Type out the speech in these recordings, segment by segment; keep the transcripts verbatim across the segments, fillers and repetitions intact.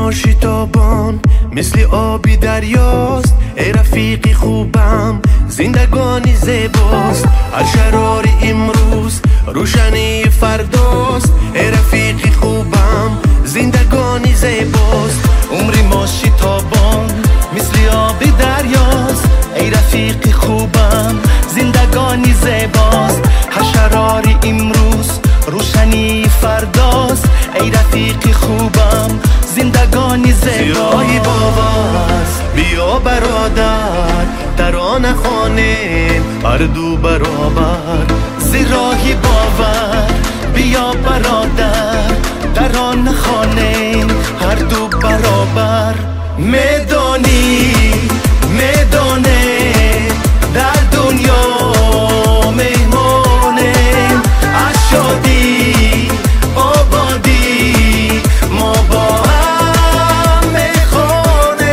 شتابان مثل آبی دریاست. ای رفیقی خوبم زندگانی زیباست. هر شراری امروز روشنی فرداست. ای رفیقی خوبم زندگانی زیباست. عمری ما شتابان مثل آبی دریاست. ای رفیقی خوبم زندگانی زیباست. هر شراری امروز روشنی فرداست. ای رفیقی خوبم زندگانی زیباست. زیرای باور بیا برادر ترانه خوانیم هر دو برابر. زیرای باور بیا برادر ترانه خوانیم هر دو برابر. میدانی میدانه در دنیا مهمانیم. از شادی آبادی ما با هم میخوانیم.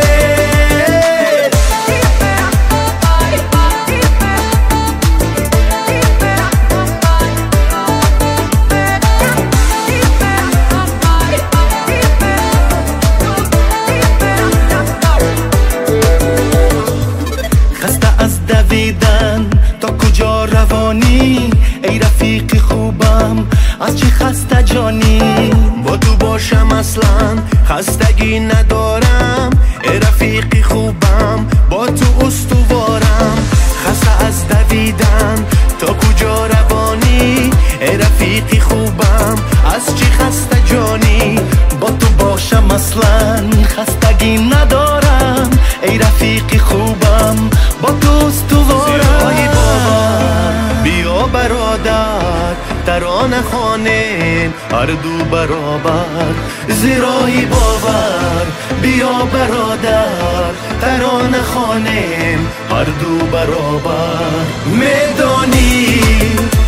خسته از دویدن تا کجا روانی؟ ای رفیقی خوبم از چی خسته جانی؟ با تو باشم اصلا خستگی ندارم. ای رفیقی خوبم با تو استوارم. خسته از دویدن تا کجا روانی؟ ای رفیقی خوبم از چی خسته جانی؟ با تو باشم اصلا خستگی ندارم. ای رفیقی خوبم با تو استوارم. زیرای باور بیا برادر ترانه خوانیم هر دو برابر. زیرای باور بیا برادر ترانه خوانیم هر دو برابر. میدانی